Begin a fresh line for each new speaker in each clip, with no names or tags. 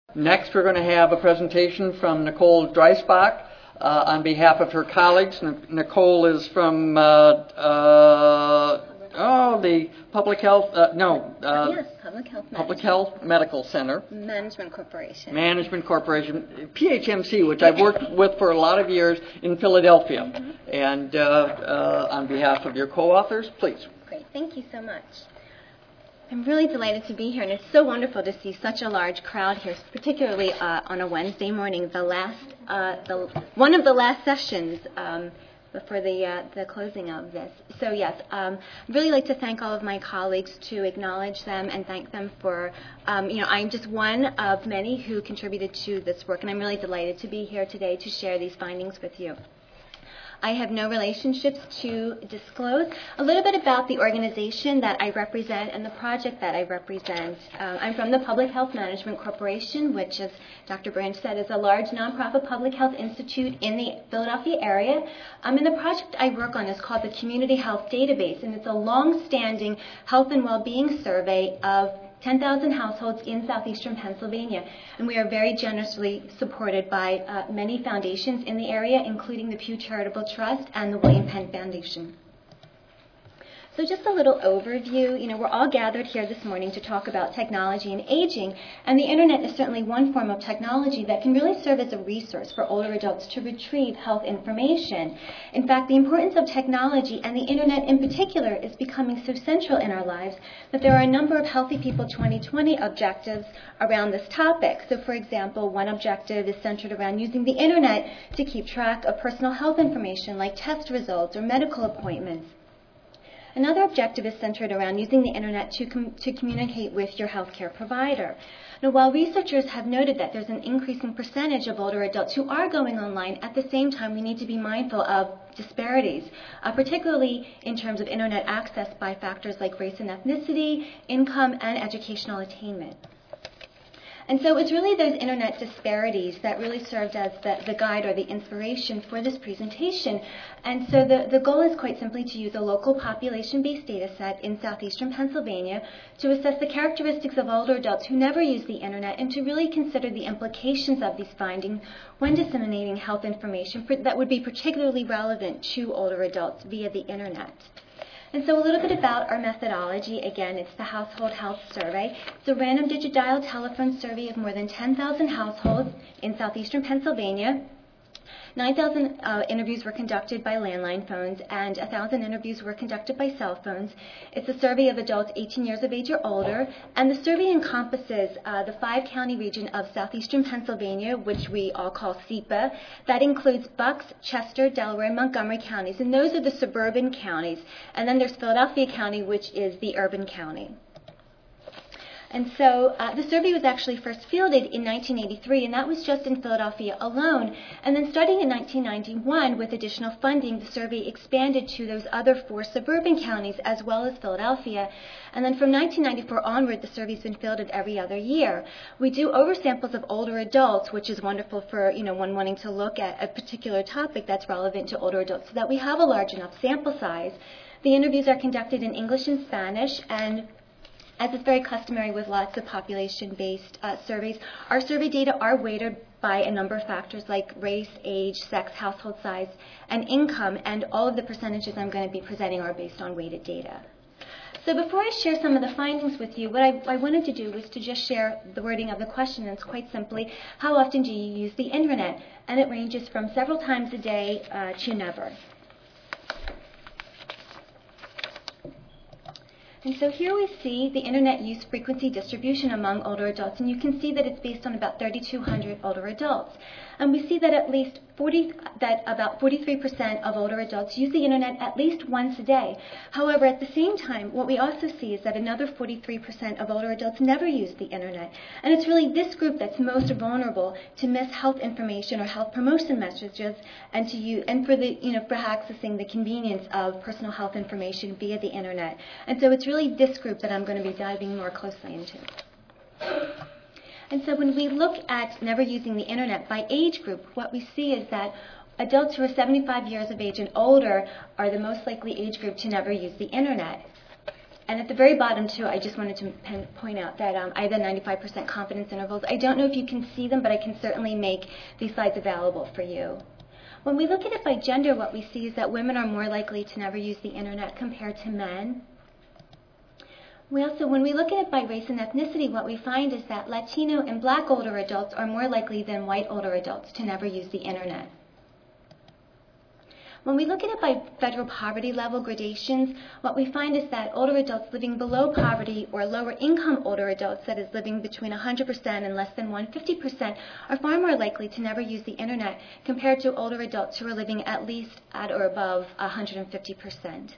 Next, we're going to have a presentation from Nicole Dreisbach on behalf of her colleagues. Nicole is from the Public Health,
Yes,
Public Health Medical Center.
Management Corporation.
Management Corporation, PHMC, which I've worked with for a lot of years in Philadelphia.
Mm-hmm.
And on behalf of your co-authors, please.
Great, thank you so much. I'm really delighted to be here, and it's so wonderful to see such a large crowd here, particularly on a Wednesday morning, one of the last sessions before the closing of this. So yes, I'd really like to thank all of my colleagues, to acknowledge them and thank them for, I'm just one of many who contributed to this work, and I'm really delighted to be here today to share these findings with you. I have no relationships to disclose. A little bit about the organization that I represent and the project that I represent. I'm from the Public Health Management Corporation, which, as Dr. Branch said, is a large nonprofit public health institute in the Philadelphia area. And the project I work on is called the Community Health Database, and it's a long-standing health and well-being survey of 10,000 households in southeastern Pennsylvania, and we are very generously supported by many foundations in the area, including the Pew Charitable Trust and the William Penn Foundation. So just a little overview. We're all gathered here this morning to talk about technology and aging, and the internet is certainly one form of technology that can really serve as a resource for older adults to retrieve health information. In fact, the importance of technology and the internet in particular is becoming so central in our lives that there are a number of Healthy People 2020 objectives around this topic. So for example, one objective is centered around using the internet to keep track of personal health information like test results or medical appointments. Another objective is centered around using the internet to communicate with your healthcare provider. Now, while researchers have noted that there's an increasing percentage of older adults who are going online, at the same time we need to be mindful of disparities, particularly in terms of internet access by factors like race and ethnicity, income, and educational attainment. And so it's really those internet disparities that really served as the guide or the inspiration for this presentation. And so the goal is quite simply to use a local population-based data set in southeastern Pennsylvania to assess the characteristics of older adults who never use the internet and to really consider the implications of these findings when disseminating health information that would be particularly relevant to older adults via the internet. And so a little bit about our methodology. Again, it's the Household Health Survey. It's a random digit dial telephone survey of more than 10,000 households in southeastern Pennsylvania. 9,000 interviews were conducted by landline phones and 1,000 interviews were conducted by cell phones. It's a survey of adults 18 years of age or older, and the survey encompasses the 5-county region of southeastern Pennsylvania, which we all call SEPA. That includes Bucks, Chester, Delaware, and Montgomery counties, and those are the suburban counties. And then there's Philadelphia County, which is the urban county. And so the survey was actually first fielded in 1983, and that was just in Philadelphia alone. And then starting in 1991, with additional funding, the survey expanded to those other 4 suburban counties as well as Philadelphia. And then from 1994 onward, the survey's been fielded every other year. We do oversamples of older adults, which is wonderful for one wanting to look at a particular topic that's relevant to older adults, so that we have a large enough sample size. The interviews are conducted in English and Spanish, and as is very customary with lots of population-based surveys, our survey data are weighted by a number of factors like race, age, sex, household size, and income, and all of the percentages I'm going to be presenting are based on weighted data. So before I share some of the findings with you, what I wanted to do was to just share the wording of the question, and it's quite simply, how often do you use the internet? And it ranges from several times a day to never. And so here we see the internet use frequency distribution among older adults, and you can see that it's based on about 3,200 older adults. And we see that about 43% of older adults use the internet at least once a day. However, at the same time, what we also see is that another 43% of older adults never use the internet. And it's really this group that's most vulnerable to miss health information or health promotion messages and for accessing the convenience of personal health information via the internet. And so it's really this group that I'm going to be diving more closely into. And so when we look at never using the internet by age group, what we see is that adults who are 75 years of age and older are the most likely age group to never use the internet. And at the very bottom, too, I just wanted to point out that I have the 95% confidence intervals. I don't know if you can see them, but I can certainly make these slides available for you. When we look at it by gender, what we see is that women are more likely to never use the internet compared to men. When we look at it by race and ethnicity, what we find is that Latino and Black older adults are more likely than white older adults to never use the internet. When we look at it by federal poverty level gradations, what we find is that older adults living below poverty or lower income older adults, that is living between 100% and less than 150%, are far more likely to never use the internet compared to older adults who are living at least at or above 150%.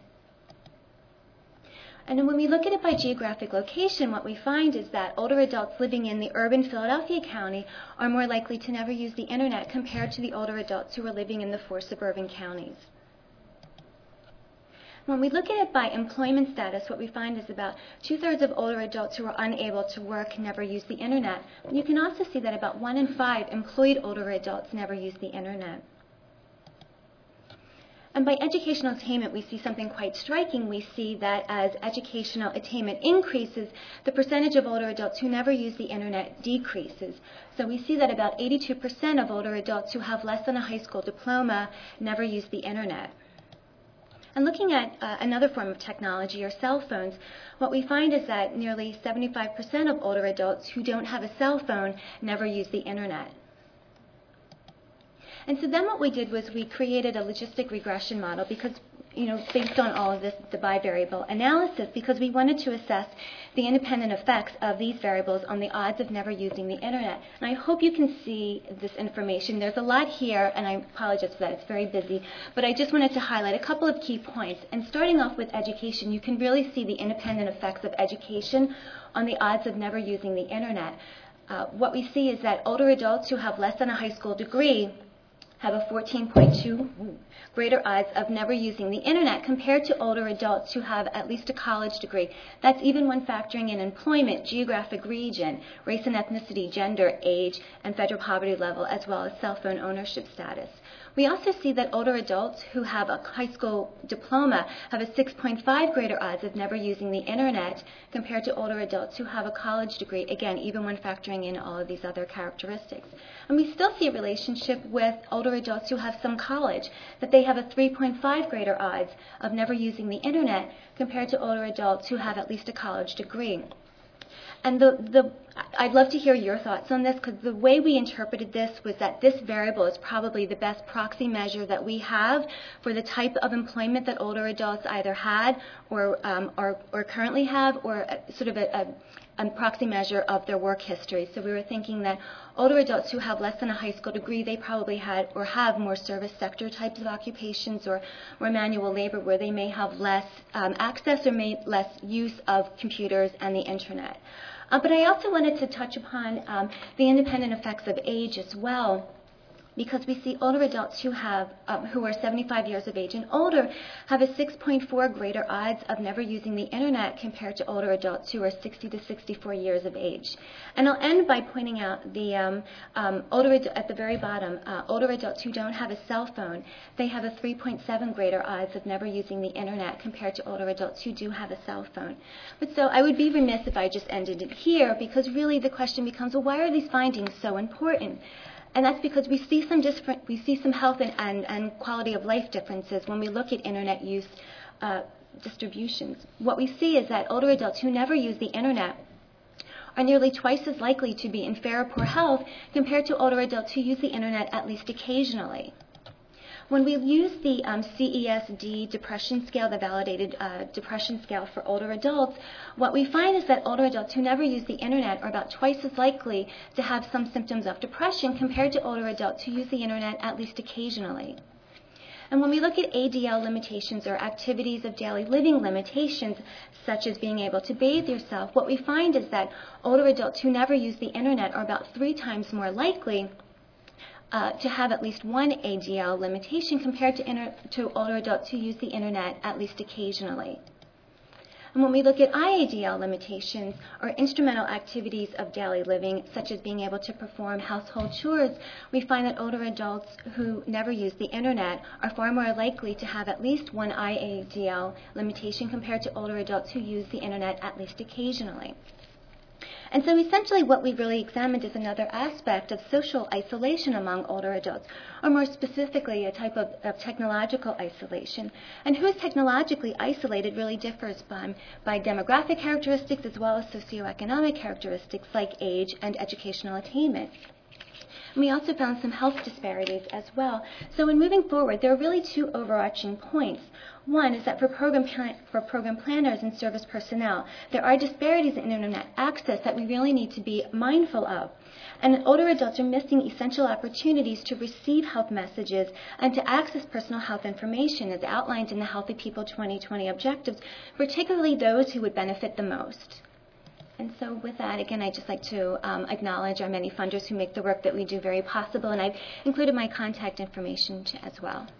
And then when we look at it by geographic location, what we find is that older adults living in the urban Philadelphia County are more likely to never use the internet compared to the older adults who are living in the 4 suburban counties. When we look at it by employment status, what we find is about 2/3 of older adults who are unable to work never use the internet. And you can also see that about 1 in 5 employed older adults never use the internet. And by educational attainment, we see something quite striking. We see that as educational attainment increases, the percentage of older adults who never use the internet decreases. So we see that about 82% of older adults who have less than a high school diploma never use the internet. And looking at another form of technology, or cell phones, what we find is that nearly 75% of older adults who don't have a cell phone never use the internet. And so then what we did was we created a logistic regression model because, based on all of this, the bivariable analysis, because we wanted to assess the independent effects of these variables on the odds of never using the internet. And I hope you can see this information. There's a lot here, and I apologize for that. It's very busy. But I just wanted to highlight a couple of key points. And starting off with education, you can really see the independent effects of education on the odds of never using the internet. What we see is that older adults who have less than a high school degree have a 14.2 greater odds of never using the internet compared to older adults who have at least a college degree. That's even when factoring in employment, geographic region, race and ethnicity, gender, age, and federal poverty level, as well as cell phone ownership status. We also see that older adults who have a high school diploma have a 6.5 greater odds of never using the internet compared to older adults who have a college degree, again, even when factoring in all of these other characteristics. And we still see a relationship with older adults who have some college, that they have a 3.5 greater odds of never using the internet compared to older adults who have at least a college degree. And I'd love to hear your thoughts on this, because the way we interpreted this was that this variable is probably the best proxy measure that we have for the type of employment that older adults either had or currently have, or sort of a proxy measure of their work history. So we were thinking that older adults who have less than a high school degree, they probably had or have more service sector types of occupations or manual labor, where they may have less access or less use of computers and the internet. But I also wanted to touch upon the independent effects of age as well, because we see older adults who are 75 years of age and older have a 6.4 greater odds of never using the internet compared to older adults who are 60 to 64 years of age. And I'll end by pointing out the at the very bottom, older adults who don't have a cell phone, they have a 3.7 greater odds of never using the internet compared to older adults who do have a cell phone. But so I would be remiss if I just ended it here, because really the question becomes, well, why are these findings so important? And that's because we see some health and quality of life differences when we look at internet use distributions. What we see is that older adults who never use the internet are nearly twice as likely to be in fair or poor health compared to older adults who use the internet at least occasionally. When we use the CESD depression scale, the validated depression scale for older adults, what we find is that older adults who never use the internet are about twice as likely to have some symptoms of depression compared to older adults who use the internet at least occasionally. And when we look at ADL limitations, or activities of daily living limitations, such as being able to bathe yourself, what we find is that older adults who never use the internet are about 3 times more likely to have at least one ADL limitation compared to older adults who use the internet at least occasionally. And when we look at IADL limitations, or instrumental activities of daily living, such as being able to perform household chores, we find that older adults who never use the internet are far more likely to have at least one IADL limitation compared to older adults who use the internet at least occasionally. And so essentially what we really examined is another aspect of social isolation among older adults, or more specifically a type of technological isolation. And who is technologically isolated really differs by demographic characteristics as well as socioeconomic characteristics like age and educational attainment. And we also found some health disparities as well. So in moving forward, there are really two overarching points. One is that for program planners and service personnel, there are disparities in internet access that we really need to be mindful of. And older adults are missing essential opportunities to receive health messages and to access personal health information as outlined in the Healthy People 2020 objectives, particularly those who would benefit the most. And so with that, again, I'd just like to acknowledge our many funders who make the work that we do very possible, and I've included my contact information as well.